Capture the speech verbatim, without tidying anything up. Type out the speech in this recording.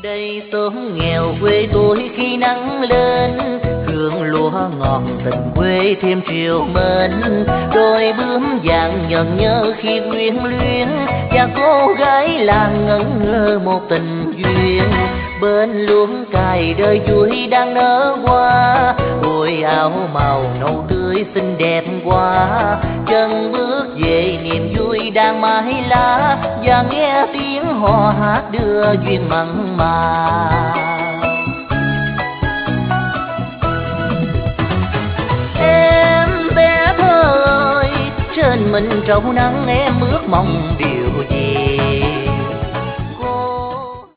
Đây sớm nghèo quê tôi khi nắng lên, hương lúa ngọt tình quê thêm triều mến. Đôi bướm vàng nhận nhớ khi quyến luyến, và cô gái làng ngẩn ngơ một tình duyên. Bên luống cài đời vui đang nở hoa, ôi áo màu nâu tươi xinh đẹp quá. Chân bước về niềm vui đang mãi lá, và nghe tiếng hò hát đưa duyên mặn mà. Em bé thơ ơi, trên mình trâu nắng em ước mong điều